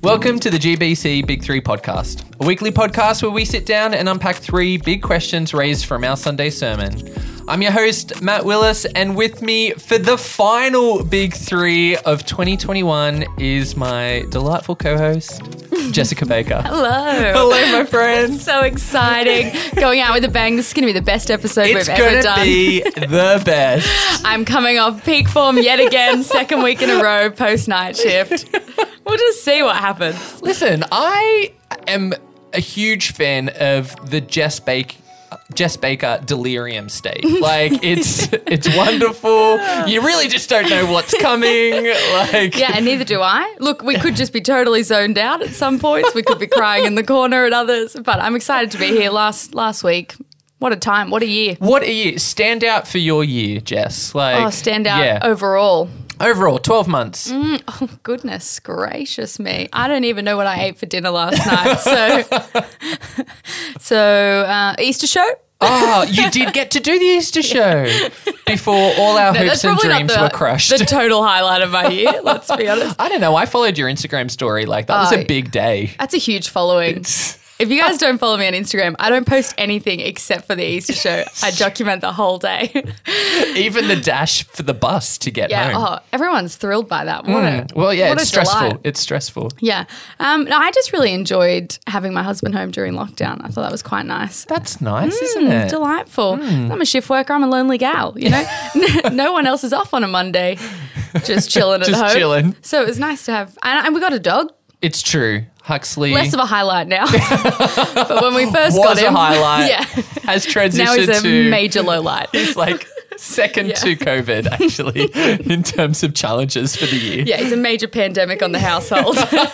Welcome to the GBC Big 3 podcast, a weekly podcast where we sit down and unpack 3 big questions raised from our Sunday sermon. I'm your host, Matt Willis, and with me for the final Big 3 of 2021 is my delightful co-host, Jessica Baker. Hello. Hello, my friend. So exciting. Going out with a bang. This is going to be the best episode we've ever done. It's going to be the best. I'm coming off peak form yet again, second week in a row, post-night shift. We'll just see what happens. Listen, I am a huge fan of the Jess Baker delirium state. Like, it's wonderful. You really just don't know what's coming. Yeah, and neither do I. Look, we could just be totally zoned out at some points. We could be crying in the corner at others. But I'm excited to be here last week. What a time. What a year. What a year. Stand out for your year, Jess. Stand out overall. Overall, 12 months. Oh, goodness gracious me. I don't even know what I ate for dinner last night. So Easter show? Oh, you did get to do the Easter show before all our hopes and dreams were crushed. The total highlight of my year, let's be honest. I don't know. I followed your Instagram story. That was a big day. That's a huge following. If you guys don't follow me on Instagram, I don't post anything except for the Easter show. I document the whole day. Even the dash for the bus to get home. Oh, everyone's thrilled by that. It's stressful. Delight. It's stressful. Yeah. No, I just really enjoyed having my husband home during lockdown. I thought that was quite nice. That's nice, isn't it? Delightful. I'm a shift worker. I'm a lonely gal, you know. No one else is off on a Monday. Just chilling at home. Just chilling. So it was nice to have. And we got a dog. It's true. Huxley. Less of a highlight now. But when we first got him. Was a highlight. Yeah. Has transitioned now he's to. a major low light. He's second to COVID, actually, in terms of challenges for the year. Yeah, he's a major pandemic on the household.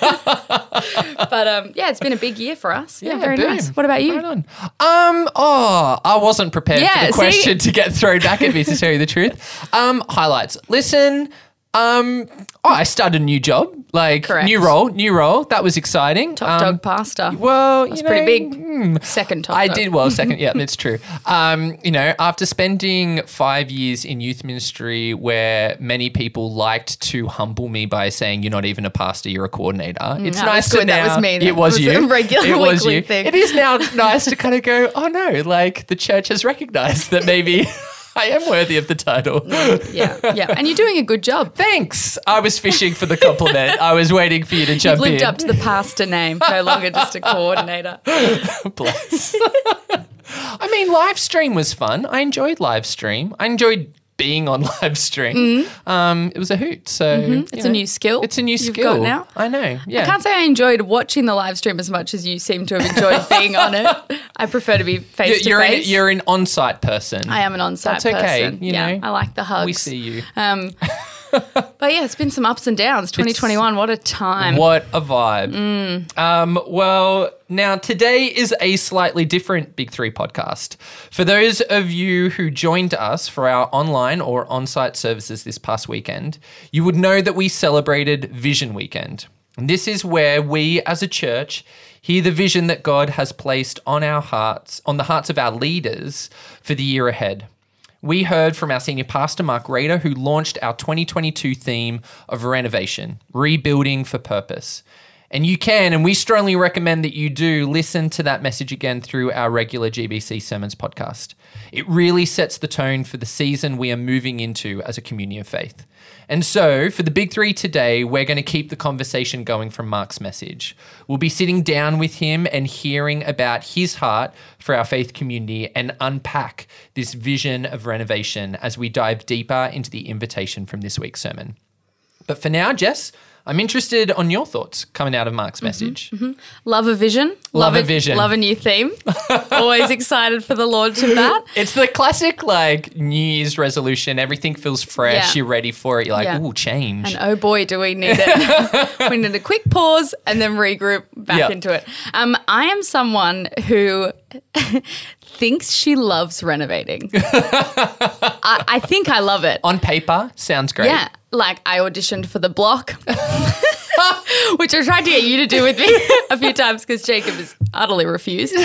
But it's been a big year for us. Yeah, very nice. What about you? Right on. I wasn't prepared for the question to get thrown back at me, to tell you the truth. Highlights. Listen. I started a new job, Correct. new role. That was exciting. Top dog pastor. Well, that's pretty big. Second top dog. I did well. Second, yeah, that's true. After spending 5 years in youth ministry, where many people liked to humble me by saying, "You're not even a pastor, you're a coordinator." It's nice to now. That was me. It was you. A regular weekly thing. It is now nice to kind of go, "Oh no!" The church has recognised that maybe. I am worthy of the title. Yeah. And you're doing a good job. Thanks. I was fishing for the compliment. I was waiting for you to jump in. You've lived up to the pastor name, no longer just a coordinator. Bless. I mean, live stream was fun. I enjoyed live stream. I enjoyed being on live stream. It was a hoot. So it's a new skill. It's a new you've skill got now. I know. Yeah. I can't say I enjoyed watching the live stream as much as you seem to have enjoyed being on it. I prefer to be face to face. You're an on-site person. I am an on-site person. That's okay. You know, I like the hugs. We see you. But yeah, it's been some ups and downs. 2021, what a time. What a vibe. Well, now today is a slightly different Big 3 podcast. For those of you who joined us for our online or on-site services this past weekend, you would know that we celebrated Vision Weekend. And this is where we as a church hear the vision that God has placed on the hearts of our leaders for the year ahead. We heard from our senior pastor, Mark Rader, who launched our 2022 theme of renovation, rebuilding for purpose. And you can, and we strongly recommend that you do, listen to that message again through our regular GBC Sermons podcast. It really sets the tone for the season we are moving into as a community of faith. And so, for the Big 3 today, we're going to keep the conversation going from Mark's message. We'll be sitting down with him and hearing about his heart for our faith community and unpack this vision of renovation as we dive deeper into the invitation from this week's sermon. But for now, Jess, I'm interested on your thoughts coming out of Mark's message. Love a vision. Love a vision. Love a new theme. Always excited for the launch of that. It's the classic New Year's resolution. Everything feels fresh. Yeah. You're ready for it. You're like, ooh, change. And oh boy, do we need it. We need a quick pause and then regroup back into it. I am someone who thinks she loves renovating. I think I love it. On paper, sounds great. Yeah. I auditioned for The Block, which I tried to get you to do with me a few times because Jacob has utterly refused.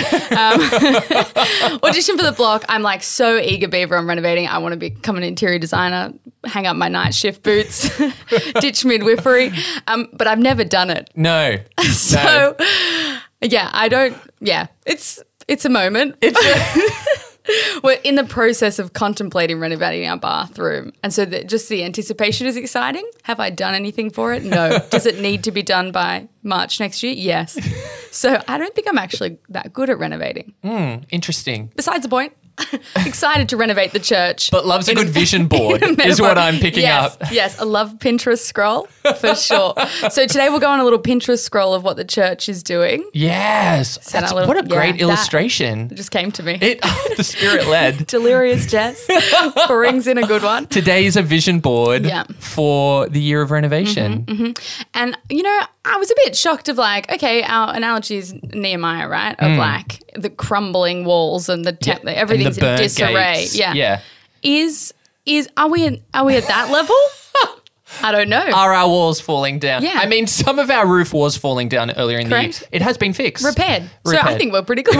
Auditioned for The Block. I'm so eager, beaver, on renovating. I want to become an interior designer. hang up my night shift boots, ditch midwifery. But I've never done it. No. So, yeah, I don't. Yeah, it's a moment. We're in the process of contemplating renovating our bathroom. And so just the anticipation is exciting. Have I done anything for it? No. Does it need to be done by March next year? Yes. So I don't think I'm actually that good at renovating. Interesting. Besides the point. Excited to renovate the church. But loves a good vision board is what I'm picking up. Yes, I love Pinterest scroll for sure. So today we'll go on a little Pinterest scroll of what the church is doing. Yes. What a great illustration. It just came to me. The spirit led. Delirious Jess brings in a good one. Today is a vision board for the year of renovation. And, I was a bit shocked of okay, our analogy is Nehemiah, right? Of the crumbling walls and everything's in disarray. Gates. Yeah. Are we at that level? I don't know. Are our walls falling down? Yeah. I mean, some of our roof was falling down earlier in the year. It has been fixed. Repaired. So I think we're pretty good.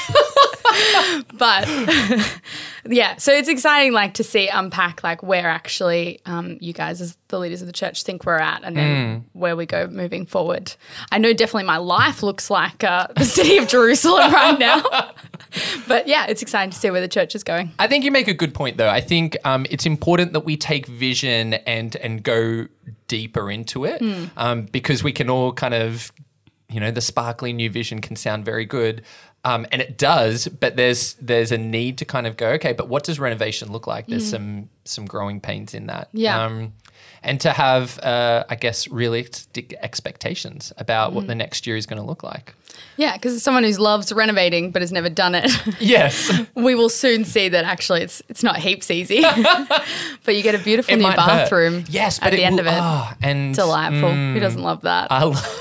But yeah, so it's exciting to see unpack where actually you guys as the leaders of the church think we're at and then where we go moving forward. I know definitely my life looks like the city of Jerusalem right now. But yeah, it's exciting to see where the church is going. I think you make a good point though. I think it's important that we take vision and go deeper into it because we can all kind of, the sparkly new vision can sound very good. And it does, but there's a need to kind of go, okay, but what does renovation look like? There's some growing pains in that. Yeah. And to have, I guess, realistic expectations about what the next year is going to look like. Yeah, because as someone who loves renovating but has never done it, yes, we will soon see that actually it's not heaps easy. But you get a beautiful new bathroom. Yes, at the end of it. Oh, and delightful. Who doesn't love that?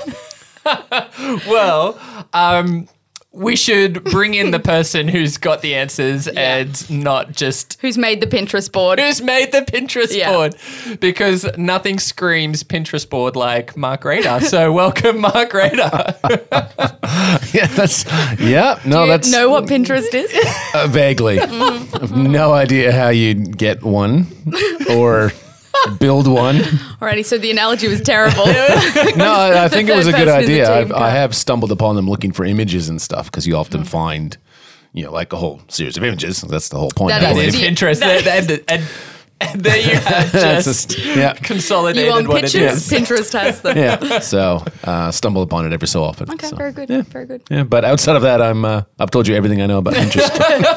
We should bring in the person who's got the answers and not just... Who's made the Pinterest board. Who's made the Pinterest board. Because nothing screams Pinterest board like Mark Rader. So welcome, Mark Rader. Do you know what Pinterest is? Vaguely. I have no idea how you'd get one or... build one. Alrighty, so the analogy was terrible. No, I think it was a good idea. I have stumbled upon them looking for images and stuff because you often find, a whole series of images. That's the whole point. That is Pinterest. And there you have just consolidated you want what pictures? it is. Pinterest has them. Yeah, so stumble upon it every so often. Okay, so, very good, very good. Yeah, but outside of that, I've told you everything I know about Pinterest.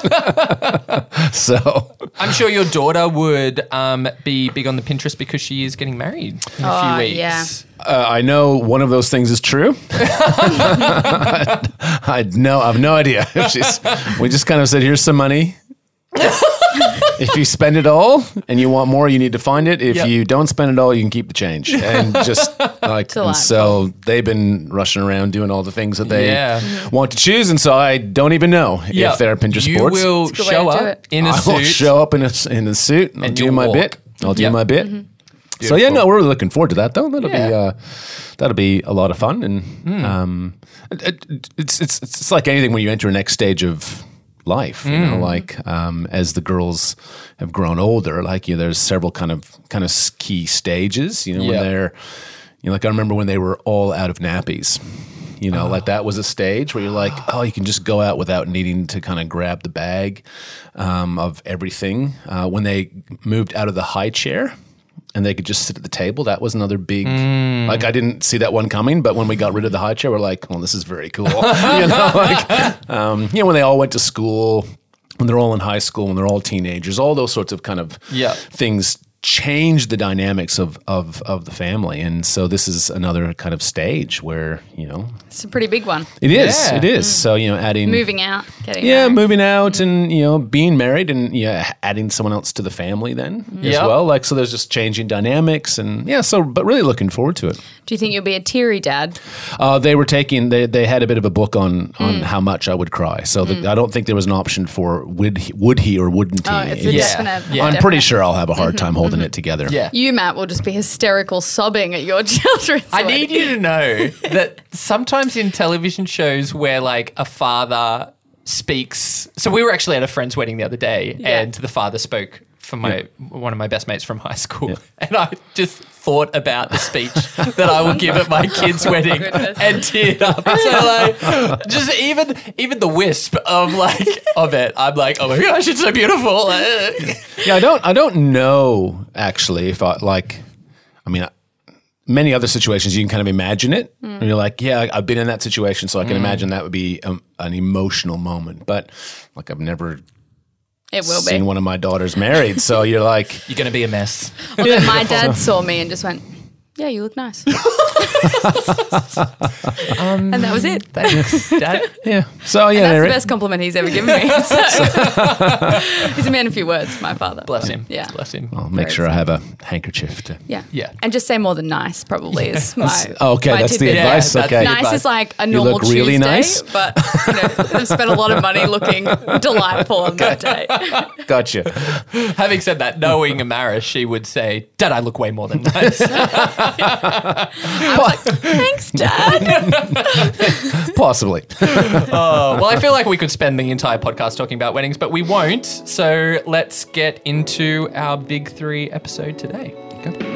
So I'm sure your daughter would be big on the Pinterest because she is getting married in a few weeks. Yeah. I know one of those things is true. I have no idea. We just kind of said, here's some money. If you spend it all and you want more, you need to find it. If you don't spend it all, you can keep the change. And just and so they've been rushing around doing all the things that they want to choose. And so I don't even know if they're Pinterest boards. You will show up in a suit. I'll show up in a suit and I'll do my bit. I'll do my bit. Mm-hmm. So we're really looking forward to that though. That'll be a lot of fun. And it's like anything when you enter a next stage of life, as the girls have grown older, there's several kind of key stages, when they're, I remember when they were all out of nappies, that was a stage where you're like, oh, you can just go out without needing to kind of grab the bag of everything. When they moved out of the high chair and they could just sit at the table, that was another big, I didn't see that one coming, but when we got rid of the high chair, we're like, well, this is very cool. When they all went to school, when they're all in high school, when they're all teenagers, all those sorts of kind of things change the dynamics of the family. And so this is another kind of stage where, it's a pretty big one. It is. Yeah. It is. So, adding... Moving out, getting married. Moving out and, being married and, adding someone else to the family then as well. So there's just changing dynamics and, but really looking forward to it. Do you think you'll be a teary dad? They were they had a bit of a book on how much I would cry. So I don't think there was an option for would he or wouldn't he. Oh, it's a definite. I'm pretty sure I'll have a hard time holding it together. Yeah. You, Matt, will just be hysterical sobbing at your children. I need you to know that sometimes in television shows where a father speaks. So we were actually at a friend's wedding the other day and the father spoke for one of my best mates from high school, and I just thought about the speech that I will give at my kid's wedding and teared up. So like, just even the wisp of it, I'm like, oh my gosh, it's so beautiful. Yeah, I don't know actually if many other situations you can kind of imagine it, and you're like, yeah, I've been in that situation, so I can imagine that would be an emotional moment. But like, I've never seen one of my daughters married, so you're like, you're going to be a mess. Well, then my dad saw me and just went, yeah, you look nice. And that was it. Thanks, Dad. Yeah. So yeah, that's the best compliment he's ever given me. So. He's a man of few words, my father. Bless him. Yeah. Bless him. I'll make sure I have a handkerchief to. Yeah. Yeah. And just say more than nice, probably is my. Okay, my that's the tidbit. advice. Yeah, Okay. Nice is like a normal look really Tuesday, nice. but they've spent a lot of money looking delightful on that day. Gotcha. Having said that, knowing Amara, she would say, Dad, I look way more than nice. I was like, thanks, Dad. Possibly. Well, I feel like we could spend the entire podcast talking about weddings, but we won't. So let's get into our Big 3 episode today. Okay.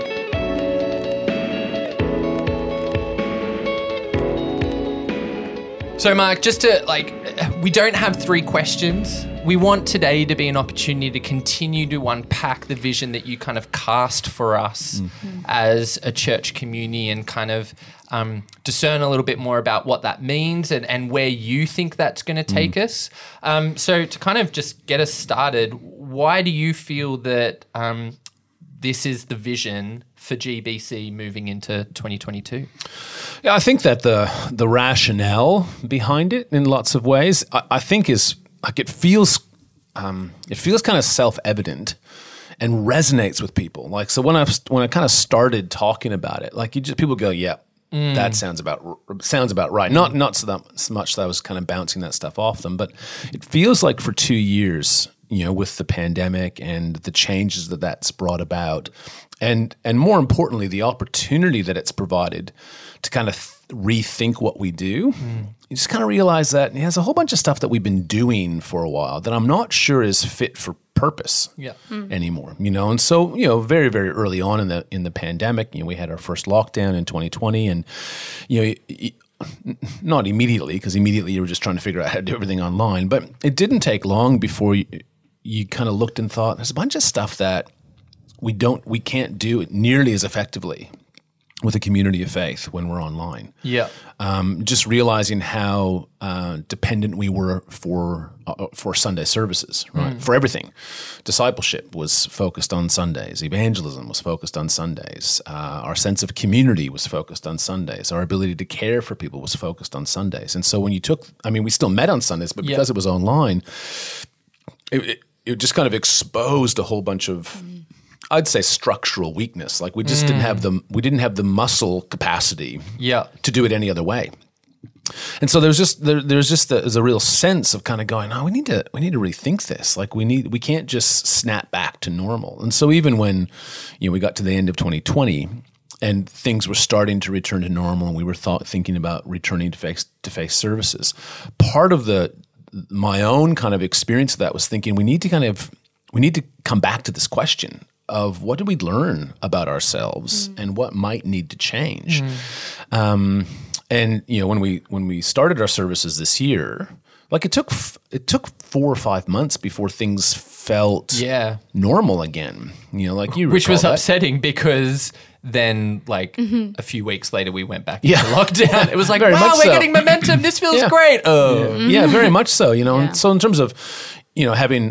So, Mark, just to we don't have 3 questions. We want today to be an opportunity to continue to unpack the vision that you kind of cast for us as a church community and kind of discern a little bit more about what that means and where you think that's going to take us. So to kind of just get us started, why do you feel that this is the vision for GBC moving into 2022? Yeah, I think that the rationale behind it, in lots of ways, I think is like it feels kind of self-evident and resonates with people. Like, so when I kind of started talking about it, like people go, yeah, that sounds about right. Not so much that I was kind of bouncing that stuff off them, but it feels like for 2 years, with the pandemic and the changes that's brought about, and more importantly, the opportunity that it's provided to kind of rethink what we do. You just kind of realize that there's a whole bunch of stuff that we've been doing for a while that I'm not sure is fit for purpose anymore. And so very, very early on in the pandemic, we had our first lockdown in 2020, and not immediately, because immediately you were just trying to figure out how to do everything online, but it didn't take long before you kind of looked and thought, there's a bunch of stuff that we can't do it nearly as effectively with a community of faith when we're online. Yeah. Just realizing how dependent we were for Sunday services, right? For everything. Discipleship was focused on Sundays. Evangelism was focused on Sundays. Our sense of community was focused on Sundays. Our ability to care for people was focused on Sundays. And so when we still met on Sundays, but because it was online, it just kind of exposed a whole bunch of, I'd say, structural weakness. Like we just didn't have the muscle capacity to do it any other way. And so there's a real sense of kind of going, we need to rethink this. Like we can't just snap back to normal. And so even when we got to the end of 2020 and things were starting to return to normal, and we were thinking about returning to face services, part of my own kind of experience of that was thinking we need to come back to this question of what did we learn about ourselves and what might need to change. And when we started our services this year, like it took 4 or 5 months before things felt normal again. Which was upsetting because then a few weeks later we went back into lockdown. It was like, wow, we're getting momentum. This feels great. Yeah, very much so. And so in terms of having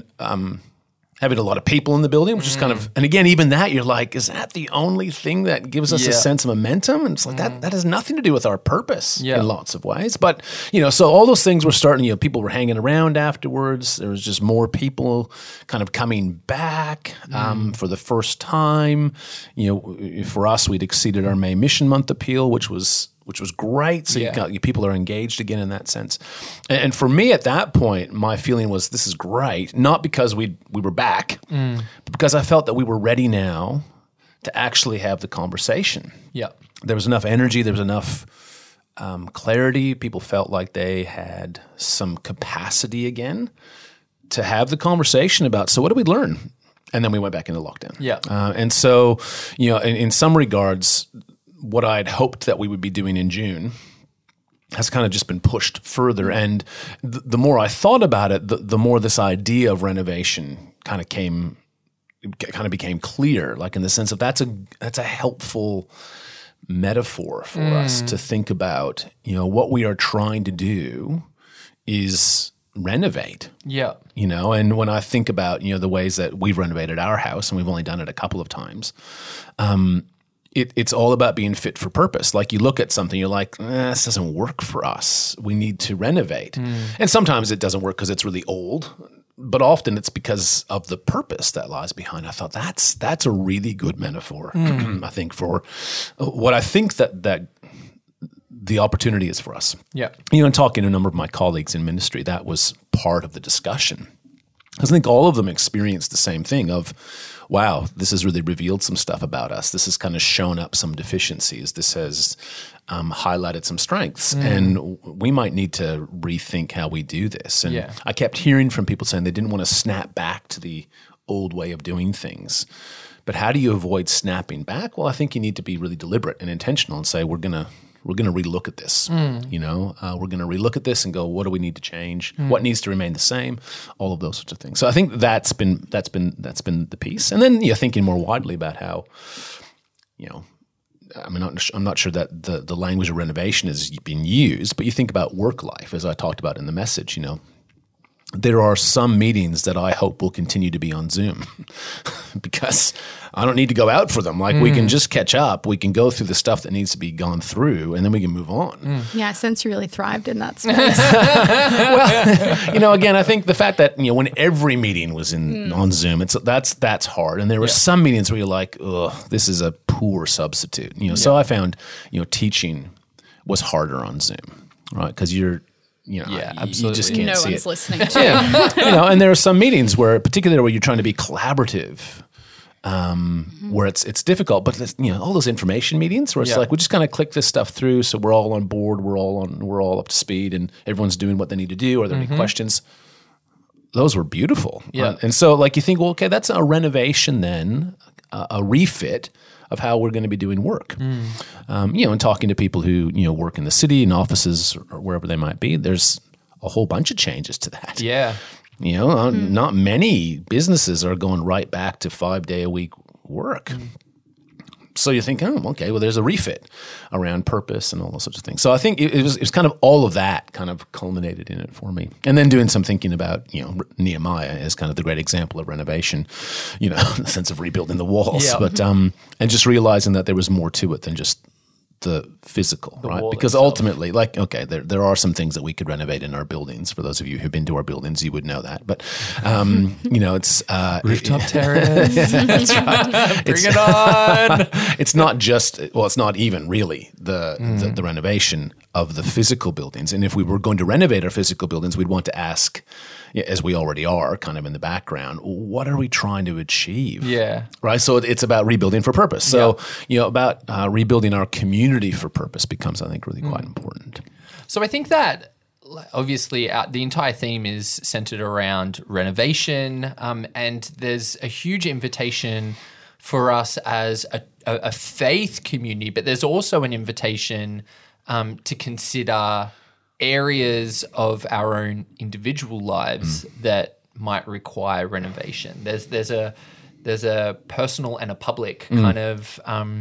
a lot of people in the building, which is kind of, and again, even that, you're like, is that the only thing that gives us a sense of momentum? And it's like, that has nothing to do with our purpose in lots of ways. But, so all those things were starting, people were hanging around afterwards. There was just more people kind of coming back for the first time. For us, we'd exceeded our May Mission Month appeal, which was great. So people are engaged again in that sense. And for me at that point, my feeling was this is great, not because we were back, but because I felt that we were ready now to actually have the conversation. Yeah. There was enough energy. There was enough clarity. People felt like they had some capacity again to have the conversation about, so what did we learn? And then we went back into lockdown. Yeah. And so, in some regards, what I'd hoped that we would be doing in June has kind of just been pushed further. And the more I thought about it, the more this idea of renovation kind of became clear, like in the sense of that's a helpful metaphor for us to think about. What we are trying to do is renovate. Yeah. And when I think about, the ways that we've renovated our house, and we've only done it a couple of times, it's all about being fit for purpose. Like you look at something, you're like, this doesn't work for us. We need to renovate. And sometimes it doesn't work because it's really old, but often it's because of the purpose that lies behind. I thought that's a really good metaphor, I think, for what I think that the opportunity is for us. Yeah. And talking to a number of my colleagues in ministry, that was part of the discussion. I think all of them experienced the same thing of, wow, this has really revealed some stuff about us. This has kind of shown up some deficiencies. This has highlighted some strengths. And we might need to rethink how we do this. And I kept hearing from people saying they didn't want to snap back to the old way of doing things. But how do you avoid snapping back? Well, I think you need to be really deliberate and intentional and say, we're going to relook at this. We're going to relook at this and go, what do we need to change? What needs to remain the same? All of those sorts of things. So I think that's been the piece. And then thinking more widely about how, I'm not sure that the language of renovation is being used, but you think about work life, as I talked about in the message. There are some meetings that I hope will continue to be on Zoom because I don't need to go out for them. Like we can just catch up. We can go through the stuff that needs to be gone through, and then we can move on. Yeah, I sense you really thrived in that space. Well, again, I think the fact that when every meeting was on Zoom, that's hard. And there were some meetings where you're like, ugh, this is a poor substitute. So I found teaching was harder on Zoom, right? Because you're absolutely. You just can't see it. No one's listening to you. And there are some meetings where, particularly where you're trying to be collaborative, where it's difficult. But all those information meetings where it's like we just kind of click this stuff through, so we're all on board, we're all up to speed, and everyone's doing what they need to do. Are there any questions? Those were beautiful. Yeah. And so, you think, well, okay, that's a renovation then, a refit of how we're going to be doing work. And talking to people who, work in the city, in offices, or wherever they might be, there's a whole bunch of changes to that. Yeah. Not many businesses are going right back to 5-day-a-week work. So you think, oh, okay, well, there's a refit around purpose and all those sorts of things. So I think it was kind of all of that kind of culminated in it for me. And then doing some thinking about, Nehemiah as kind of the great example of renovation, in the sense of rebuilding the walls. Yeah. But and just realizing that there was more to it than just the physical, right? Because itself. Ultimately, there are some things that we could renovate in our buildings. For those of you who've been to our buildings, you would know that. But it's rooftop terrace. That's right. Bring it on. It's not just it's not even really the renovation of the physical buildings. And if we were going to renovate our physical buildings, we'd want to ask, as we already are, kind of in the background, what are we trying to achieve? Yeah. Right. So it's about rebuilding for purpose. So about rebuilding our community for purpose becomes, I think, really quite important. So I think that obviously the entire theme is centered around renovation, and there's a huge invitation for us as a faith community, but there's also an invitation to consider areas of our own individual lives that might require renovation. There's a personal and a public kind of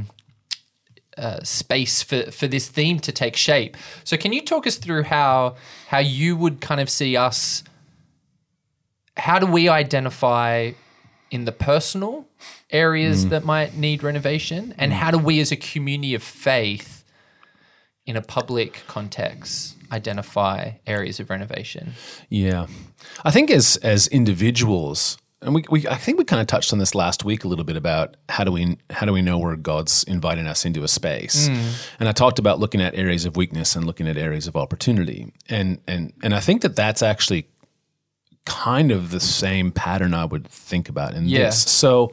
space for this theme to take shape. So can you talk us through how you would kind of see us? How do we identify in the personal areas that might need renovation, and how do we as a community of faith in a public context identify areas of renovation? Yeah. I think as individuals, and I think we kind of touched on this last week a little bit about how do we know where God's inviting us into a space. And I talked about looking at areas of weakness and looking at areas of opportunity. And I think that's actually kind of the same pattern I would think about in this. So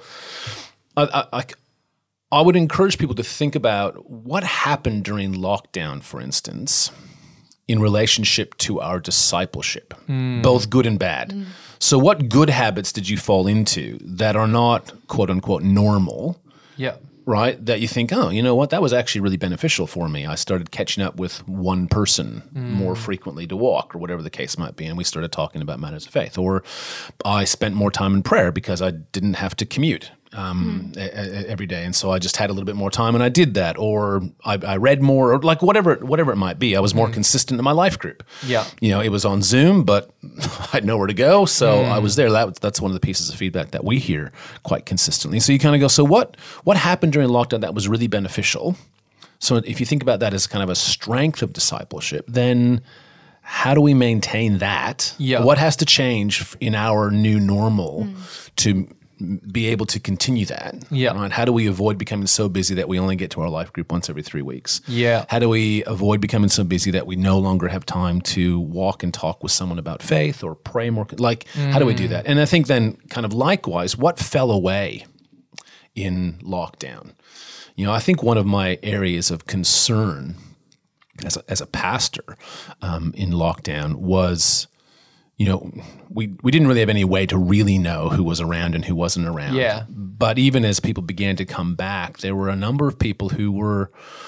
I would encourage people to think about what happened during lockdown, for instance, in relationship to our discipleship, both good and bad. So what good habits did you fall into that are not, quote unquote, normal? Yeah. Right? That you think, oh, you know what? That was actually really beneficial for me. I started catching up with one person more frequently to walk or whatever the case might be. And we started talking about matters of faith. Or I spent more time in prayer because I didn't have to commute every day. And so I just had a little bit more time and I did that. Or I read more or like whatever it might be. I was more consistent in my life group. Yeah. You know, it was on Zoom, but I had nowhere to go. So I was there. That's one of the pieces of feedback that we hear quite consistently. So you kind of go, so what happened during lockdown that was really beneficial? So if you think about that as kind of a strength of discipleship, then how do we maintain that? Yeah. What has to change in our new normal to be able to continue that? Yeah. Right? How do we avoid becoming so busy that we only get to our life group once every 3 weeks? Yeah. How do we avoid becoming so busy that we no longer have time to walk and talk with someone about faith or pray more? Like, how do we do that? And I think then kind of likewise, what fell away in lockdown? You know, I think one of my areas of concern as a pastor in lockdown was, you know, we didn't really have any way to really know who was around and who wasn't around. Yeah. But even as people began to come back, there were a number of people who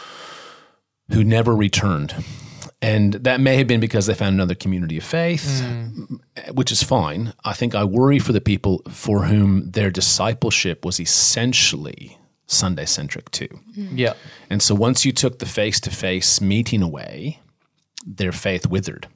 never returned. And that may have been because they found another community of faith, which is fine. I think I worry for the people for whom their discipleship was essentially Sunday-centric too. Yeah. And so once you took the face-to-face meeting away, their faith withered.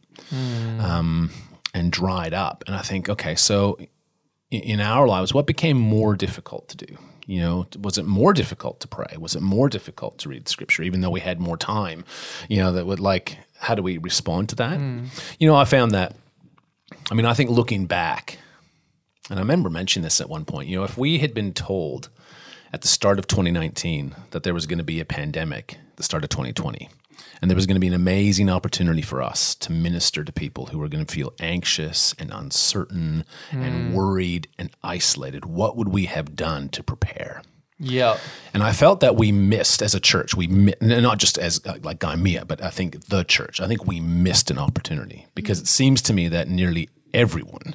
And dried up. And I think, okay, so in our lives, what became more difficult to do? You know, was it more difficult to pray? Was it more difficult to read scripture, even though we had more time? You know, that would like, how do we respond to that? You know, I found that, I mean, I think looking back, and I remember mentioning this at one point, you know, if we had been told at the start of 2019 that there was going to be a pandemic at the start of 2020, and there was going to be an amazing opportunity for us to minister to people who were going to feel anxious and uncertain and worried and isolated. What would we have done to prepare? Yeah. And I felt that we missed as a church, not just as like Gaimea, but I think the church, I think we missed an opportunity because it seems to me that nearly everyone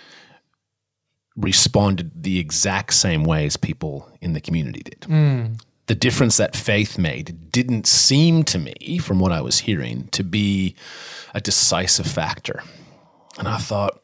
responded the exact same way as people in the community did. The difference that faith made didn't seem to me, from what I was hearing, to be a decisive factor. And I thought,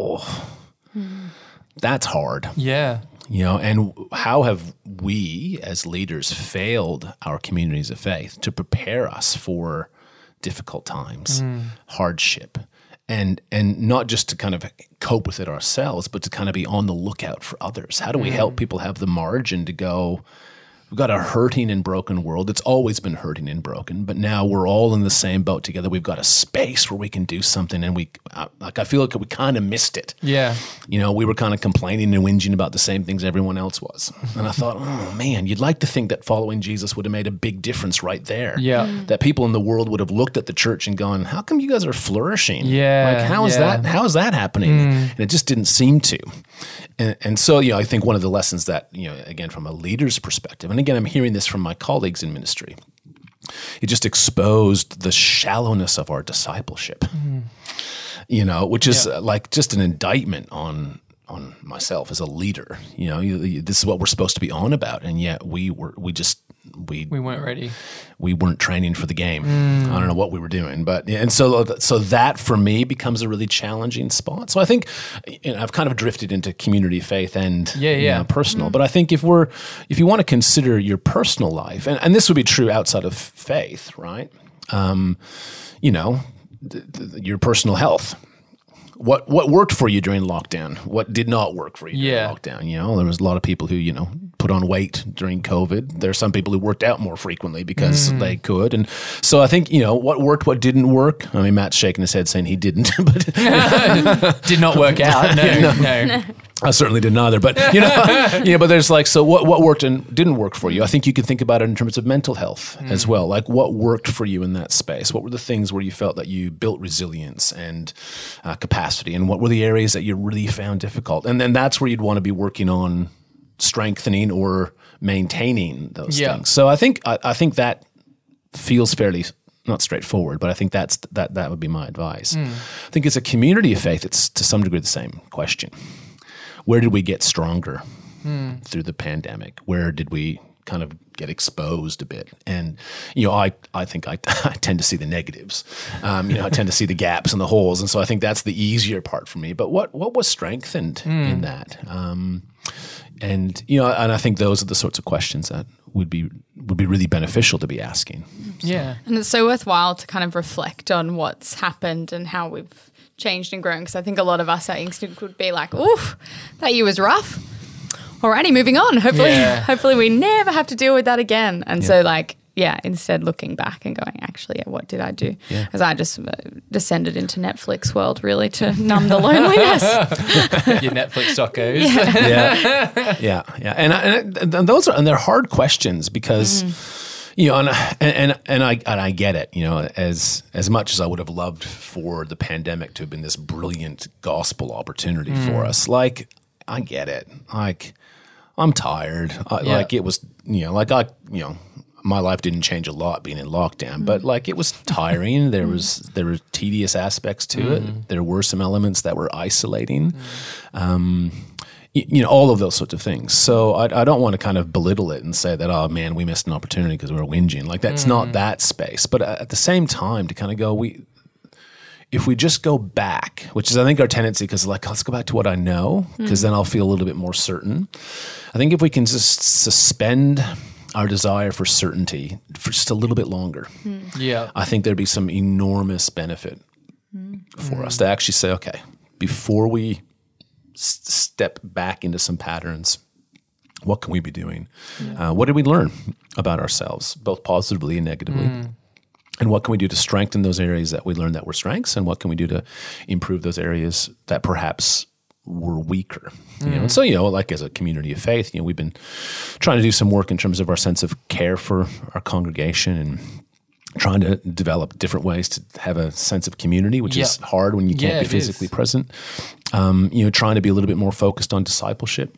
that's hard. Yeah. You know, and how have we as leaders failed our communities of faith to prepare us for difficult times, hardship, and not just to kind of cope with it ourselves, but to kind of be on the lookout for others? How do we help people have the margin to go, we've got a hurting and broken world. It's always been hurting and broken, but now we're all in the same boat together. We've got a space where we can do something, and I feel like we kind of missed it. Yeah. You know, we were kind of complaining and whinging about the same things everyone else was. And I thought, oh man, you'd like to think that following Jesus would have made a big difference right there. Yeah. That people in the world would have looked at the church and gone, how come you guys are flourishing? Yeah. Like, how is that happening? And it just didn't seem to. And so, you know, I think one of the lessons that, you know, again, from a leader's perspective, and again, I'm hearing this from my colleagues in ministry, it just exposed the shallowness of our discipleship, you know, which is like just an indictment on myself as a leader. You know, this is what we're supposed to be on about, and yet we weren't ready. We weren't training for the game. I don't know what we were doing, but and so that for me becomes a really challenging spot. So I think, you know, I've kind of drifted into community faith and you know, personal. But I think if you want to consider your personal life, and this would be true outside of faith, right? You know, your personal health. What worked for you during lockdown? What did not work for you during lockdown? You know, there was a lot of people who, you know, put on weight during COVID. There are some people who worked out more frequently because they could. And so I think, you know, what worked, what didn't work. I mean, Matt's shaking his head saying he didn't, but did not work out. No. I certainly didn't either, but you know, but there's like, so what worked and didn't work for you? I think you can think about it in terms of mental health as well. Like, what worked for you in that space? What were the things where you felt that you built resilience and capacity, and what were the areas that you really found difficult? And then that's where you'd want to be working on strengthening or maintaining those things. So I think that feels fairly not straightforward, but I think that would be my advice. I think it's a community of faith. It's to some degree the same question. Where did we get stronger through the pandemic? Where did we kind of get exposed a bit? And, I think I tend to see the negatives. I tend to see the gaps and the holes. And so I think that's the easier part for me. But what was strengthened in that? And I think those are the sorts of questions that would be really beneficial to be asking. Yeah. And it's so worthwhile to kind of reflect on what's happened and how we've changed and grown, because I think a lot of us, our instinct would be like, oof, that year was rough. Alrighty, moving on. Hopefully we never have to deal with that again. And so instead looking back and going, actually, what did I do? Because I just descended into Netflix world really to numb the loneliness. Your Netflix docos. Yeah. And those are, and they're hard questions because, and I get it, as much as I would have loved for the pandemic to have been this brilliant gospel opportunity for us, like, I get it. Like, I'm tired. Like, it was, my life didn't change a lot being in lockdown, but like, it was tiring. There were tedious aspects to it. There were some elements that were isolating. All of those sorts of things. So I don't want to kind of belittle it and say that, oh man, we missed an opportunity because we were whinging. Like, that's not that space. But at the same time, to kind of go, if we just go back, which is I think our tendency, because like, let's go back to what I know, because then I'll feel a little bit more certain. I think if we can just suspend our desire for certainty for just a little bit longer, I think there'd be some enormous benefit for us to actually say, okay, before we step back into some patterns, what can we be doing? What did we learn about ourselves, both positively and negatively? And what can we do to strengthen those areas that we learned that were strengths? And what can we do to improve those areas that perhaps were weaker? And so, like as a community of faith, we've been trying to do some work in terms of our sense of care for our congregation and trying to develop different ways to have a sense of community, which is hard when you can't be physically present. Trying to be a little bit more focused on discipleship.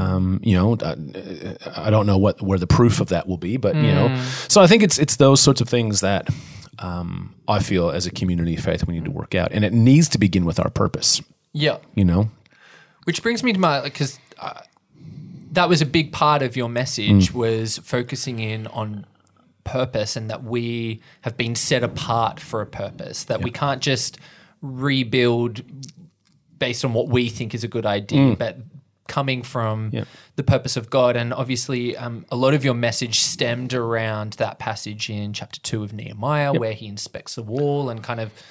I don't know where the proof of that will be, but so I think it's those sorts of things that I feel as a community of faith we need to work out, and it needs to begin with our purpose. Yeah, which brings me to because that was a big part of your message was focusing in on purpose, and that we have been set apart for a purpose, that we can't just rebuild based on what we think is a good idea, but coming from the purpose of God. And obviously a lot of your message stemmed around that passage in chapter 2 of Nehemiah where he inspects the wall, and kind of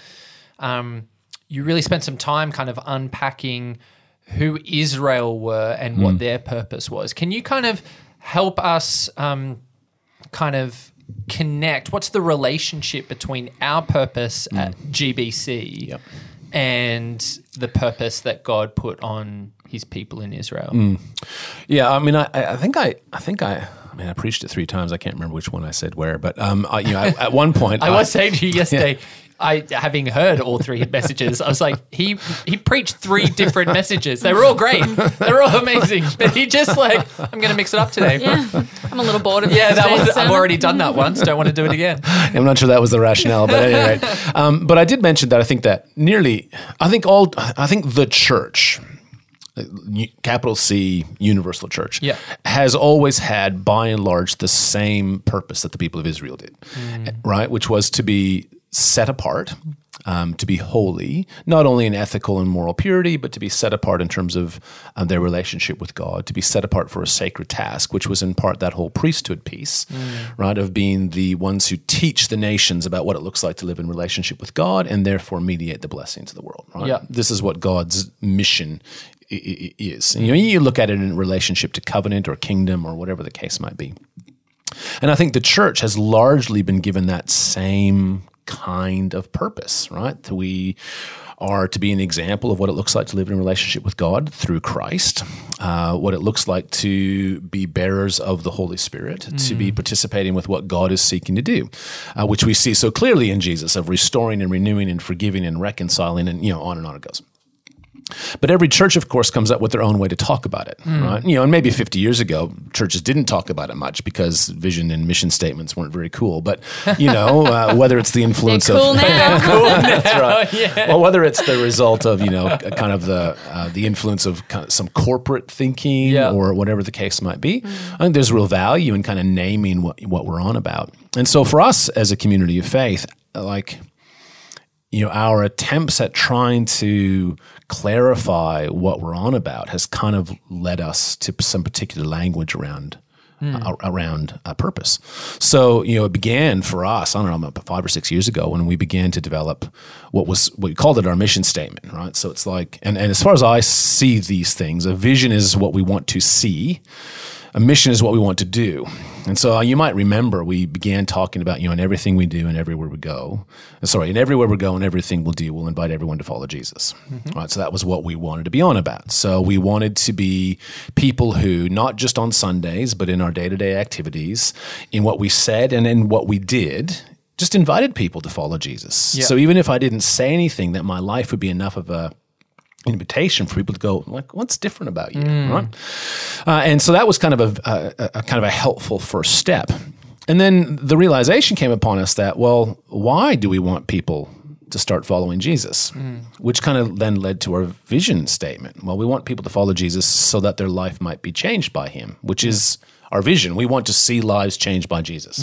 you really spent some time kind of unpacking who Israel were and what their purpose was. Can you kind of help us kind of connect what's the relationship between our purpose at GBC and the purpose that God put on his people in Israel? Yeah, I mean, I think I preached it 3 times. I can't remember which one I said where, but at one point I was saying to you yesterday, having heard all 3 messages, I was like, he preached 3 different messages. They were all great. They were all amazing. But he just like, I'm going to mix it up today. Yeah, I'm a little bored of I've already done that once. Don't want to do it again. I'm not sure that was the rationale, but at any rate. But I did mention that I think that I think the church, capital C, universal church, has always had, by and large, the same purpose that the people of Israel did, right? Which was to be set apart, to be holy, not only in ethical and moral purity, but to be set apart in terms of their relationship with God, to be set apart for a sacred task, which was in part that whole priesthood piece, right, of being the ones who teach the nations about what it looks like to live in relationship with God and therefore mediate the blessing to the world, right? Yeah. This is what God's mission is. And, you look at it in relationship to covenant or kingdom or whatever the case might be. And I think the church has largely been given that same kind of purpose, right? We are to be an example of what it looks like to live in a relationship with God through Christ, what it looks like to be bearers of the Holy Spirit, to be participating with what God is seeking to do, which we see so clearly in Jesus, of restoring and renewing and forgiving and reconciling, and on and on it goes. But every church, of course, comes up with their own way to talk about it, right? And maybe 50 years ago, churches didn't talk about it much because vision and mission statements weren't very cool. But, whether it's the influence They're cool of... now. Cool, that's right. Yeah. Well, whether it's the result of, kind of the influence of kind of some corporate thinking or whatever the case might be, I think there's real value in kind of naming what we're on about. And so for us as a community of faith, our attempts at trying to clarify what we're on about has kind of led us to some particular language around purpose. So, it began for us, I don't know, about 5 or 6 years ago when we began to develop what we called it our mission statement, right? So it's like, and as far as I see these things, a vision is what we want to see. A mission is what we want to do. And so you might remember we began talking about, in everything we do and everywhere we go, and everywhere we go and everything we'll do, we'll invite everyone to follow Jesus. Right? So that was what we wanted to be on about. So we wanted to be people who, not just on Sundays, but in our day-to-day activities, in what we said and in what we did, just invited people to follow Jesus. Yeah. So even if I didn't say anything, that my life would be enough of a invitation for people to go, like, what's different about you, right? And so that was kind of a helpful first step. And then the realization came upon us that, well, why do we want people to start following Jesus? Which kind of then led to our vision statement. Well, we want people to follow Jesus so that their life might be changed by him, which is our vision. We want to see lives changed by Jesus.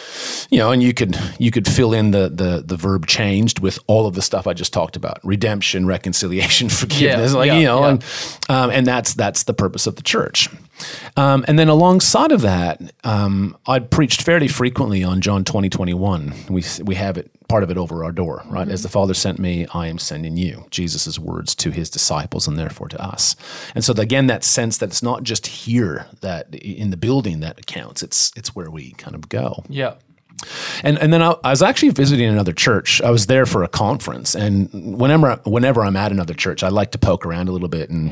And you could fill in the verb changed with all of the stuff I just talked about: redemption, reconciliation, forgiveness. And that's the purpose of the church. And then alongside of that, I preached fairly frequently on John 20:21. We have it, part of it, over our door, right? As the Father sent me, I am sending you. Jesus' words to his disciples and therefore to us. And so again, that sense that it's not just here, that in the building that counts, it's where we kind of go. Yeah. And then I was actually visiting another church. I was there for a conference, and whenever I'm at another church, I like to poke around a little bit and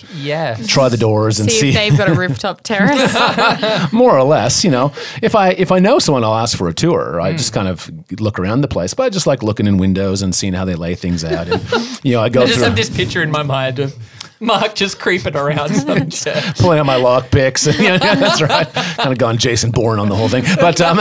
try the doors and see if they've got a rooftop terrace. More or less, if I know someone, I'll ask for a tour. I just kind of look around the place, but I just like looking in windows and seeing how they lay things out. And I go just have this picture in my mind of Mark just creeping around some chair. Pulling out my lock picks. That's right. Kind of gone Jason Bourne on the whole thing.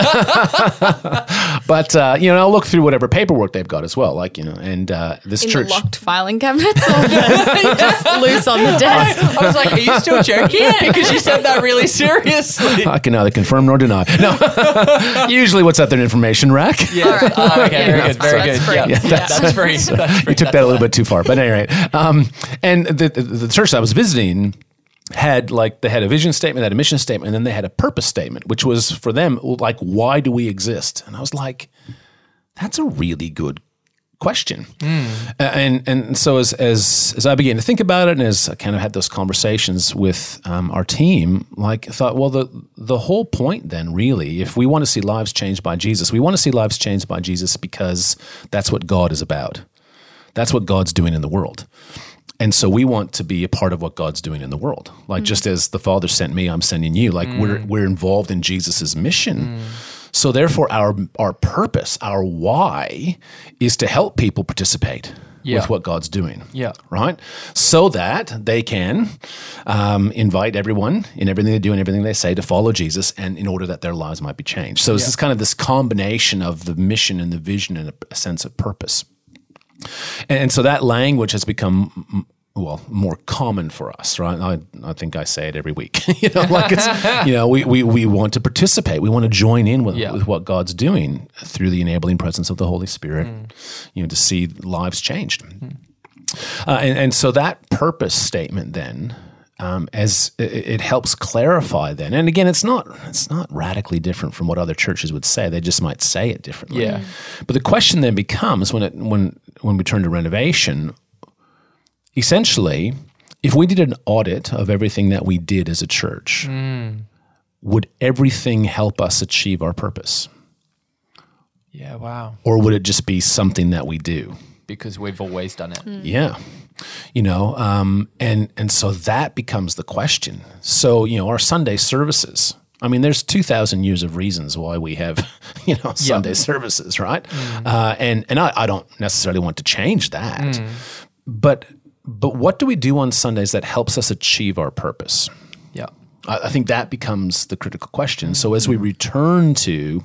But I'll look through whatever paperwork they've got as well. And this in church. The locked filing cabinets or just loose on the desk. I was like, are you still joking? Because you said that really seriously. I can neither confirm nor deny. No. Usually what's at their information rack. Yeah. Right. Okay, very good. That's free. You took that a little bit too far. But at any rate. And the church I was visiting had they had a vision statement, they had a mission statement, and then they had a purpose statement, which was for them like, why do we exist? And I was like, that's a really good question. And so as I began to think about it, and as I kind of had those conversations with our team, I thought, well, the whole point then, really, if we want to see lives changed by Jesus, we want to see lives changed by Jesus because that's what God is about. That's what God's doing in the world. And so we want to be a part of what God's doing in the world. Just as the Father sent me, I'm sending you. We're involved in Jesus's mission. So therefore our purpose, our why, is to help people participate with what God's doing. Yeah. Right? So that they can invite everyone in everything they do and everything they say to follow Jesus, and in order that their lives might be changed. So it's kind of this combination of the mission and the vision and a sense of purpose. And so that language has become, more common for us, right? I think I say it every week. We want to participate. We want to join in with what God's doing through the enabling presence of the Holy Spirit, to see lives changed. And so that purpose statement then, as it helps clarify then, and again, it's not radically different from what other churches would say. They just might say it differently. Yeah. But the question then becomes when we turn to renovation, essentially, if we did an audit of everything that we did as a church, would everything help us achieve our purpose? Yeah. Wow. Or would it just be something that we do? Because we've always done it. Yeah. And so that becomes the question. So, our Sunday services, there's 2,000 years of reasons why we have, Sunday services, right? And I don't necessarily want to change that, but But what do we do on Sundays that helps us achieve our purpose? Yeah. I think that becomes the critical question. So as we return to,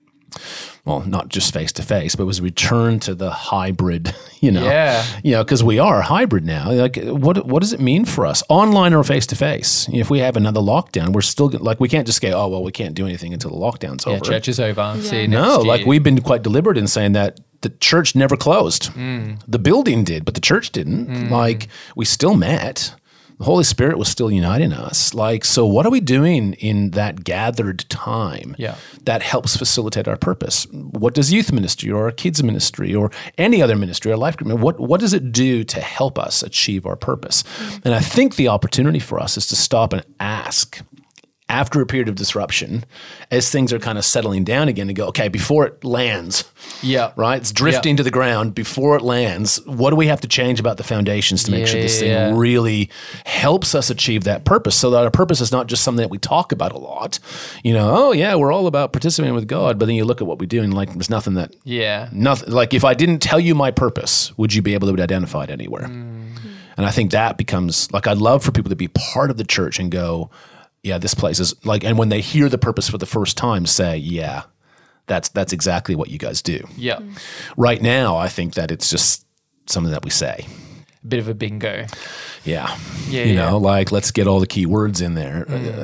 well, not just face-to-face, but as we return to the hybrid, because we are hybrid now. Like, what does it mean for us, online or face-to-face? If we have another lockdown, we're still like, we can't just go, oh, well, we can't do anything until the lockdown's over. Church is over. Yeah. See you next year. Like we've been quite deliberate in saying that the church never closed. The building did, but the church didn't. Like we still met. The Holy Spirit was still uniting us. Like, so what are we doing in that gathered time that helps facilitate our purpose? What does youth ministry or our kids ministry or any other ministry or life group, what does it do to help us achieve our purpose? And I think the opportunity for us is to stop and ask, after a period of disruption, as things are kind of settling down again, and go, okay, before it lands, right? It's drifting to the ground. Before it lands, what do we have to change about the foundations to make sure this thing really helps us achieve that purpose, so that our purpose is not just something that we talk about a lot. We're all about participating with God, but then you look at what we do and like, there's nothing that, nothing. Like if I didn't tell you my purpose, would you be able to identify it anywhere? And I think that becomes like, I'd love for people to be part of the church and go, yeah, this place is like, and when they hear the purpose for the first time, say, yeah, that's exactly what you guys do. Yeah. Right now, I think that it's just something that we say. A bit of a bingo. Yeah. Like let's get all the key words in there.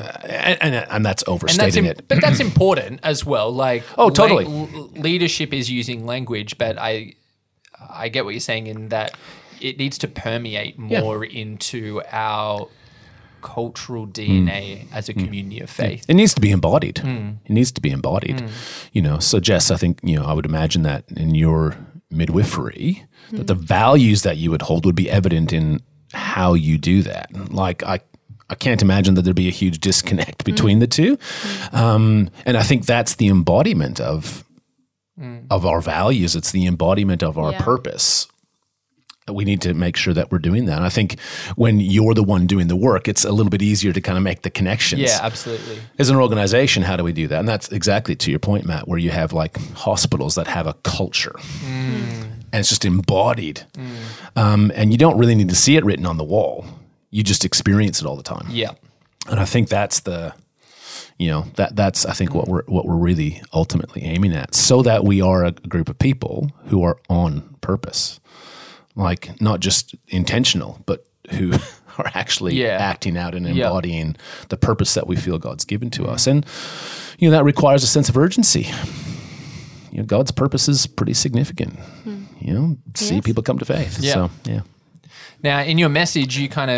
And that's overstating it. But that's important as well. Like, totally. Leadership is using language, but I get what you're saying in that it needs to permeate more into our cultural DNA as a community of faith. It needs to be embodied. It needs to be embodied. So Jess, I think, I would imagine that in your midwifery, that the values that you would hold would be evident in how you do that. Like I can't imagine that there'd be a huge disconnect between the two. And I think that's the embodiment of our values. It's the embodiment of our purpose. We need to make sure that we're doing that. And I think when you're the one doing the work, it's a little bit easier to kind of make the connections. Yeah, absolutely. As an organization, how do we do that? And that's exactly to your point, Matt, where you have like hospitals that have a culture and it's just embodied. And you don't really need to see it written on the wall. You just experience it all the time. Yeah. And I think that's that's I think what we're really ultimately aiming at, so that we are a group of people who are on purpose. Like not just intentional, but who are actually acting out and embodying the purpose that we feel God's given to us. And, that requires a sense of urgency. God's purpose is pretty significant. See people come to faith. Yeah. So, yeah. Now, in your message,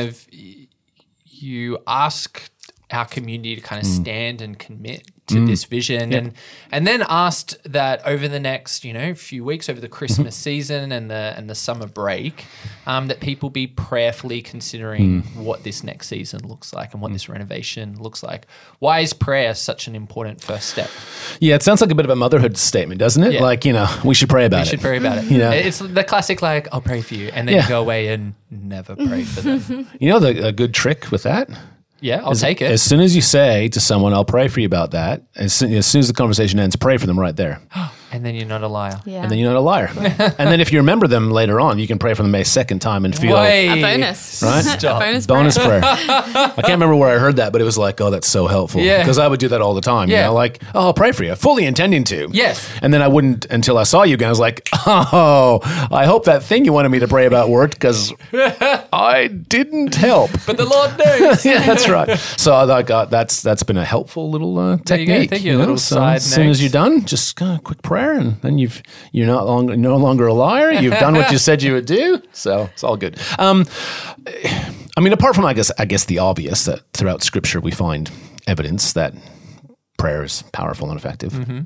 you ask our community to kind of stand and commit to this vision, and then asked that over the next few weeks, over the Christmas season and the summer break, that people be prayerfully considering what this next season looks like and what this renovation looks like. Why is prayer such an important first step? Yeah, it sounds like a bit of a motherhood statement, doesn't it? Yeah. Like, we should pray about it. We should pray about it. It's the classic, like, I'll pray for you, and then you go away and never pray for them. A good trick with that? Yeah, I'll take it. As soon as you say to someone, I'll pray for you about that, as soon as the conversation ends, pray for them right there. And then you're not a liar. Yeah. And then you're not a liar. And then if you remember them later on, you can pray for them a second time and feel... A bonus. Right? Stop. A bonus prayer. I can't remember where I heard that, but it was like, oh, that's so helpful. Yeah. Because I would do that all the time. Yeah. Like, oh, I'll pray for you, fully intending to. Yes. And then I wouldn't until I saw you again. I was like, oh, I hope that thing you wanted me to pray about worked, because I didn't help. But the Lord knows. Yeah, that's right. So I got that's been a helpful little technique. Thank you. A little so side as soon as you're done, just a quick prayer, and then you're no longer a liar. You've done what you said you would do. So it's all good. Apart from I guess the obvious, that throughout Scripture we find evidence that prayer is powerful and effective. Mm-hmm.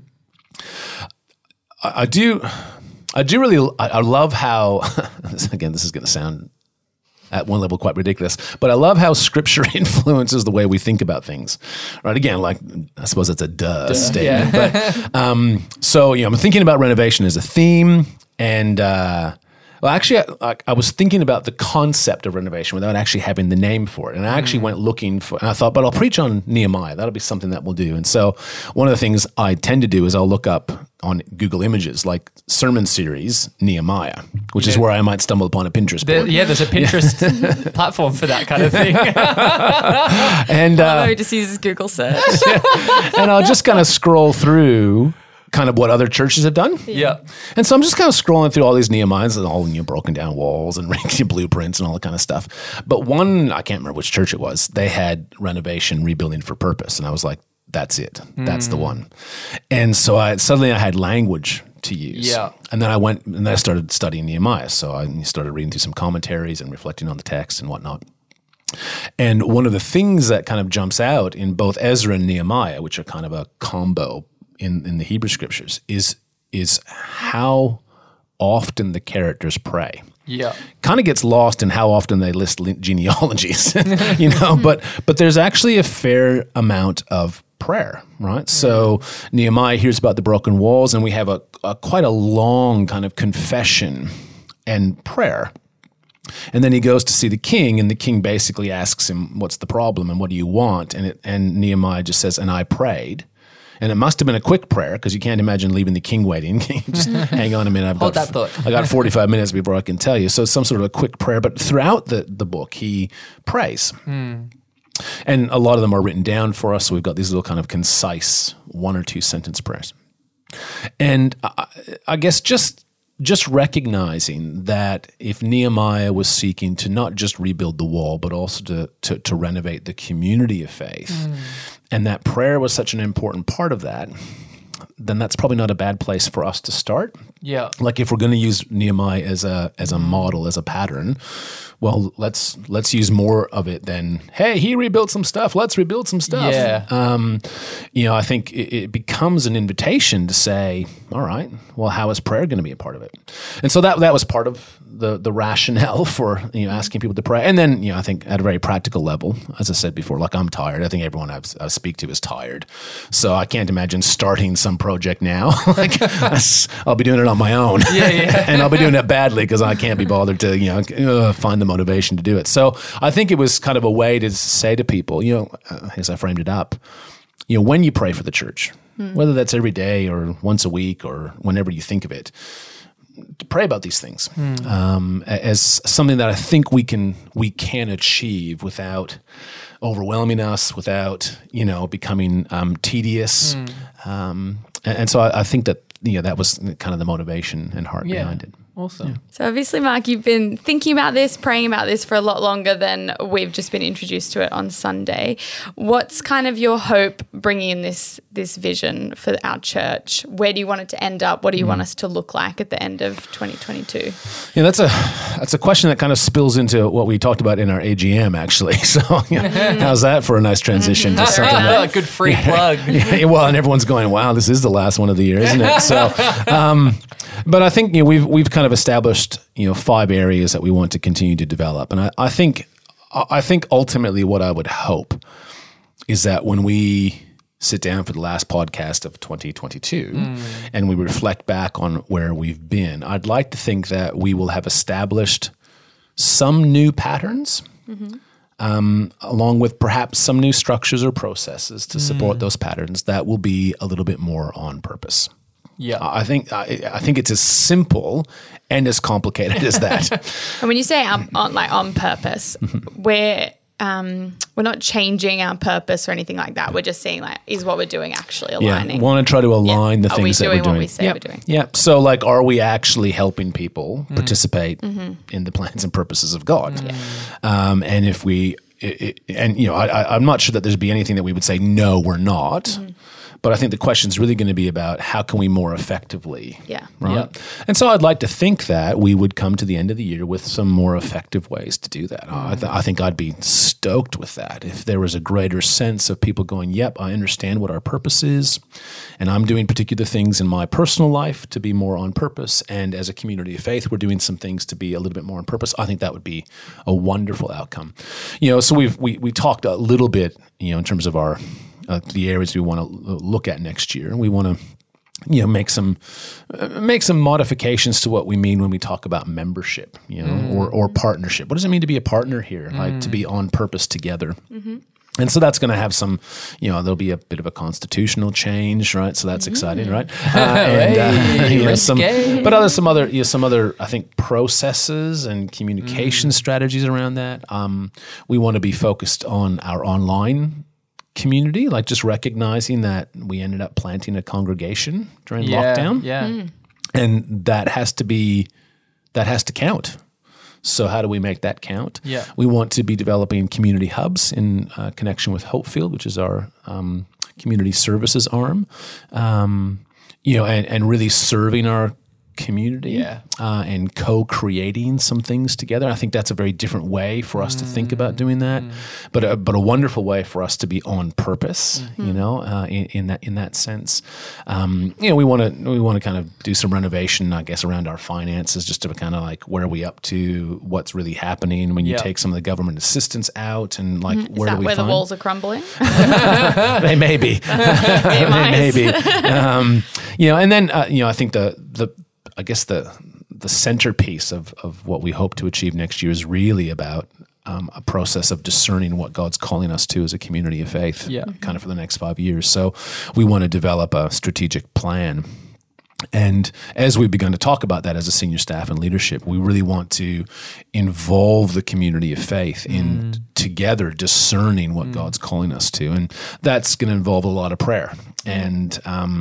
I love how again, this is going to sound at one level quite ridiculous, but I love how Scripture influences the way we think about things. Right? Again, like, I suppose it's a duh statement. Yeah. But so I'm thinking about renovation as a theme, and Well, actually, I was thinking about the concept of renovation without actually having the name for it. And I actually went looking for, and I thought, but I'll preach on Nehemiah. That'll be something that we'll do. And so one of the things I tend to do is I'll look up on Google Images, like sermon series Nehemiah, which is where I might stumble upon a Pinterest board. There's a Pinterest platform for that kind of thing. And he just uses Google search. and I'll just kind of scroll through kind of what other churches have done. Yeah. And so I'm just kind of scrolling through all these Nehemiahs and all broken down walls and blueprints and all that kind of stuff. But one, I can't remember which church it was, they had renovation, rebuilding for purpose. And I was like, that's it. That's the one. And so suddenly I had language to use. Yeah. And then I started studying Nehemiah. So I started reading through some commentaries and reflecting on the text and whatnot. And one of the things that kind of jumps out in both Ezra and Nehemiah, which are kind of a combo in the Hebrew scriptures, is how often the characters pray. Yeah. Kind of gets lost in how often they list genealogies, but there's actually a fair amount of prayer, right? So Nehemiah hears about the broken walls, and we have a quite a long kind of confession and prayer. And then he goes to see the king, and the king basically asks him, what's the problem and what do you want? And Nehemiah just says, and I prayed. And it must have been a quick prayer because you can't imagine leaving the king waiting. Just hang on a minute. Hold that thought. I got 45 minutes before I can tell you. So some sort of a quick prayer. But throughout the book, he prays. And a lot of them are written down for us. So we've got these little kind of concise 1 or 2 sentence prayers. And I guess just recognizing that if Nehemiah was seeking to not just rebuild the wall, but also to renovate the community of faith, and that prayer was such an important part of that, then that's probably not a bad place for us to start. Yeah. Like if we're going to use Nehemiah as a model, as a pattern, well, let's use more of it than, hey, he rebuilt some stuff, let's rebuild some stuff. Yeah. I think it becomes an invitation to say, all right, well, how is prayer going to be a part of it? And so that was part of the rationale for asking people to pray. And then I think at a very practical level, as I said before, like I'm tired. I think everyone I speak to is tired, so I can't imagine starting some project now. Like I'll be doing it on my own, and I'll be doing it badly because I can't be bothered to find the motivation to do it. So I think it was kind of a way to say to people, as I framed it up, when you pray for the church, whether that's every day or once a week or whenever you think of it, to pray about these things as something that I think we can achieve without overwhelming us, without becoming tedious. And so I think that that was kind of the motivation and heart behind it. Awesome. So obviously, Mark, you've been thinking about this, praying about this for a lot longer than we've just been introduced to it on Sunday. What's kind of your hope bringing in this vision for our church? Where do you want it to end up? What do you want us to look like at the end of 2022? Yeah, that's a question that kind of spills into what we talked about in our AGM, actually. So how's that for a nice transition to something that, good free plug. Well, and everyone's going, wow, this is the last one of the year, isn't it? So, but I think we've kind of established 5 areas that we want to continue to develop, and I think ultimately what I would hope is that when we sit down for the last podcast of 2022 and we reflect back on where we've been, I'd like to think that we will have established some new patterns, along with perhaps some new structures or processes to support those patterns that will be a little bit more on purpose. Yeah, I think it's as simple and as complicated as that. And when you say on purpose, we're not changing our purpose or anything like that. We're just saying is what we're doing actually aligning? Yeah, want to try to align the things that we're doing. Are we doing what we say we're doing? Yeah. So are we actually helping people participate in the plans and purposes of God? And if we, I'm not sure that there'd be anything that we would say, no, we're not. But I think the question is really going to be about how can we more effectively, right? Yep. And so I'd like to think that we would come to the end of the year with some more effective ways to do that. I think I'd be stoked with that if there was a greater sense of people going, yep, I understand what our purpose is, and I'm doing particular things in my personal life to be more on purpose, and as a community of faith, we're doing some things to be a little bit more on purpose. I think that would be a wonderful outcome. So we talked a little bit, in terms of our the areas we want to look at next year. We want to make some modifications to what we mean when we talk about membership, or partnership. What does it mean to be a partner here? Like to be on purpose together. And so that's going to have some, there'll be a bit of a constitutional change, right? So that's exciting, right? Some other, I think, processes and communication strategies around that. We want to be focused on our online community, like just recognizing that we ended up planting a congregation during lockdown. Yeah. And that has to count. So how do we make that count? Yeah. We want to be developing community hubs in connection with Hopefield, which is our community services arm, and really serving our community and co-creating some things together. I think that's a very different way for us to think about doing that, but a wonderful way for us to be on purpose, in that sense. We want to kind of do some renovation, I guess, around our finances, just to kind of like, where are we up to, what's really happening when you take some of the government assistance out, and like where do we where find the walls are crumbling? They may be. And then I think the centerpiece of what we hope to achieve next year is really about a process of discerning what God's calling us to as a community of faith, kind of for the next 5 years. So we want to develop a strategic plan. And as we've begun to talk about that as a senior staff and leadership, we really want to involve the community of faith in together discerning what God's calling us to. And that's going to involve a lot of prayer and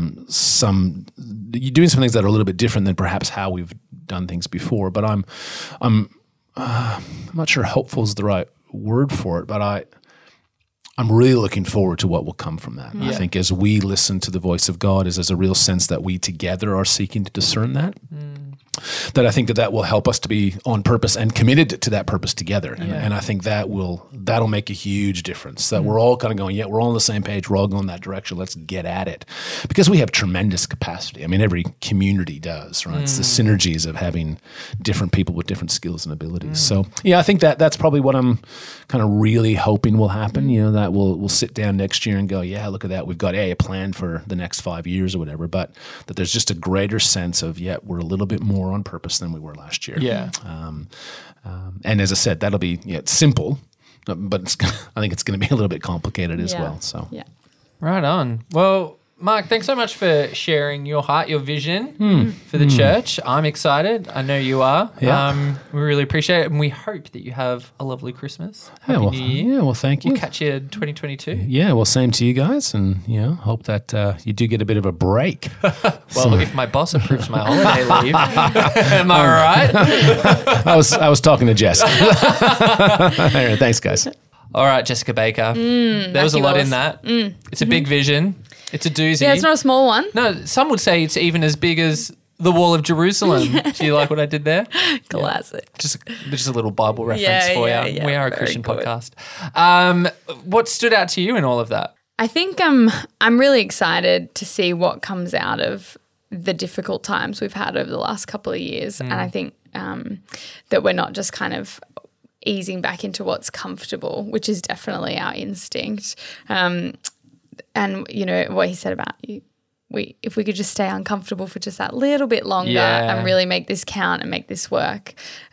you're doing some things that are a little bit different than perhaps how we've done things before. But I'm not sure hopeful is the right word for it, but I'm really looking forward to what will come from that. I think as we listen to the voice of God, there's a real sense that we together are seeking to discern that. That I think that will help us to be on purpose and committed to that purpose together. And I think that'll make a huge difference. That we're all kind of going, we're all on the same page. We're all going that direction. Let's get at it. Because we have tremendous capacity. I mean, every community does, right? It's the synergies of having different people with different skills and abilities. So, I think that's probably what I'm kind of really hoping will happen. That we'll sit down next year and go, look at that. We've got a plan for the next 5 years or whatever, but that there's just a greater sense of, we're a little bit more on purpose than we were last year. And as I said, that'll be it's simple, but I think it's going to be a little bit complicated as well. So right on. Well, Mark, thanks so much for sharing your heart, your vision for the church. I'm excited. I know you are. We really appreciate it, and we hope that you have a lovely Christmas. Happy New Year. Yeah, well, thank you. We'll catch you in 2022. Yeah, well, same to you guys, and hope that you do get a bit of a break. Well, if my boss approves my holiday leave, am I right? I was talking to Jess. Anyway, thanks, guys. All right, Jessica Baker. There was a lot in that. It's a big vision. It's a doozy. Yeah, it's not a small one. No, some would say it's even as big as the Wall of Jerusalem. Do you like what I did there? Classic. Just a little Bible reference for you. We are a Christian podcast. What stood out to you in all of that? I think I'm really excited to see what comes out of the difficult times we've had over the last couple of years. And I think that we're not just kind of easing back into what's comfortable, which is definitely our instinct. And, what he said about if we could just stay uncomfortable for just that little bit longer and really make this count and make this work.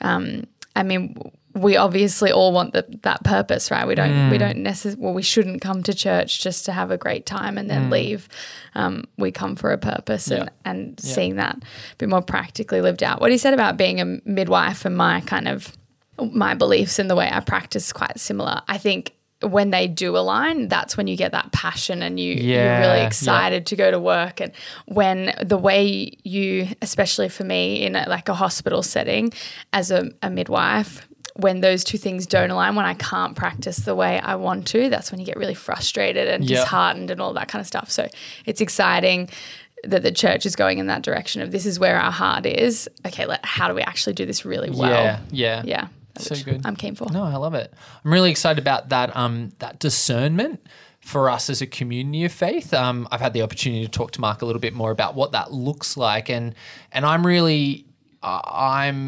We obviously all want that purpose, right? We don't necessarily, we shouldn't come to church just to have a great time and then leave. We come for a purpose and seeing that a bit more practically lived out. What he said about being a midwife and my beliefs and the way I practice quite similar. I think when they do align, that's when you get that passion and you're really excited to go to work. And when the way you, especially for me in a hospital setting as a midwife, when those two things don't align, when I can't practice the way I want to, that's when you get really frustrated and disheartened and all that kind of stuff. So it's exciting that the church is going in that direction of this is where our heart is. Okay, how do we actually do this really well? Yeah. So good. I'm keen for. No, I love it. I'm really excited about that that discernment for us as a community of faith. I've had the opportunity to talk to Mark a little bit more about what that looks like, and I'm really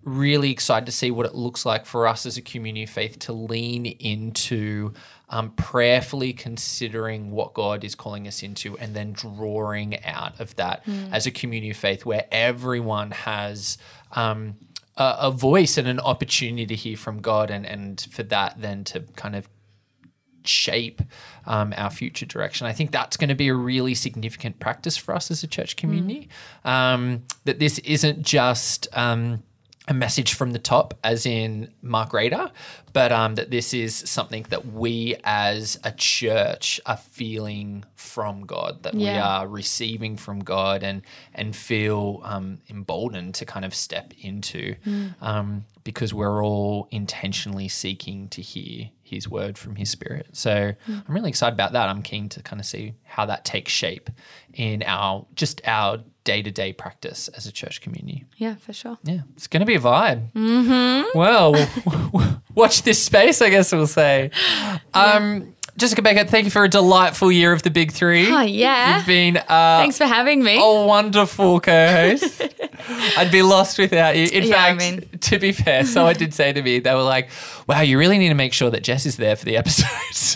really excited to see what it looks like for us as a community of faith to lean into prayerfully considering what God is calling us into and then drawing out of that as a community of faith where everyone has a voice and an opportunity to hear from God and for that then to kind of shape our future direction. I think that's going to be a really significant practice for us as a church community, that this isn't just a message from the top, as in Mark Rader, but that this is something that we as a church are feeling from God, that we are receiving from God and feel emboldened to kind of step into because we're all intentionally seeking to hear his word from his spirit. So I'm really excited about that. I'm keen to kind of see how that takes shape in our day-to-day practice as a church community. Yeah, for sure. Yeah, it's going to be a vibe. Mm-hmm. Well, watch this space, I guess we'll say. Jessica Beckett, thank you for a delightful year of the Big Three. Oh, yeah. You've been thanks for having me. A wonderful co-host. I'd be lost without you. In fact, to be fair, someone did say to me, they were like, wow, you really need to make sure that Jess is there for the episodes.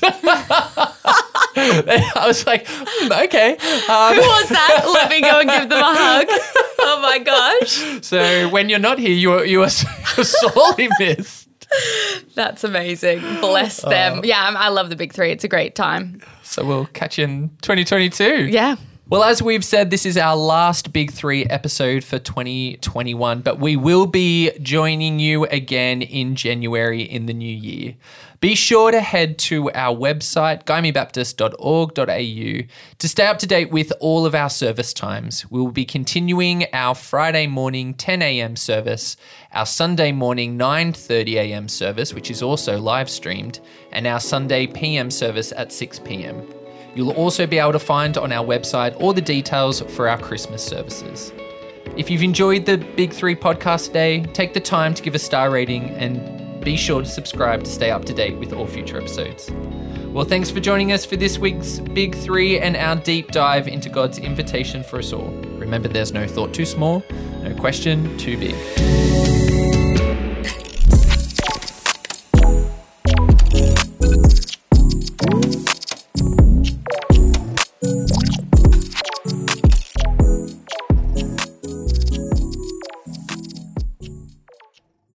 I was like, okay. Who was that? Let me go and give them a hug. Oh, my gosh. So when you're not here, you're sorely missed. That's amazing. Bless them. Yeah, I love the Big Three. It's a great time. So we'll catch you in 2022. Yeah. Well, as we've said, this is our last Big Three episode for 2021, but we will be joining you again in January in the new year. Be sure to head to our website, guymebaptist.org.au, to stay up to date with all of our service times. We will be continuing our Friday morning 10 a.m. service, our Sunday morning 9:30 a.m. service, which is also live streamed, and our Sunday PM service at 6 p.m. You'll also be able to find on our website all the details for our Christmas services. If you've enjoyed the Big Three podcast today, take the time to give a star rating and be sure to subscribe to stay up to date with all future episodes. Well, thanks for joining us for this week's Big Three and our deep dive into God's invitation for us all. Remember, there's no thought too small, no question too big.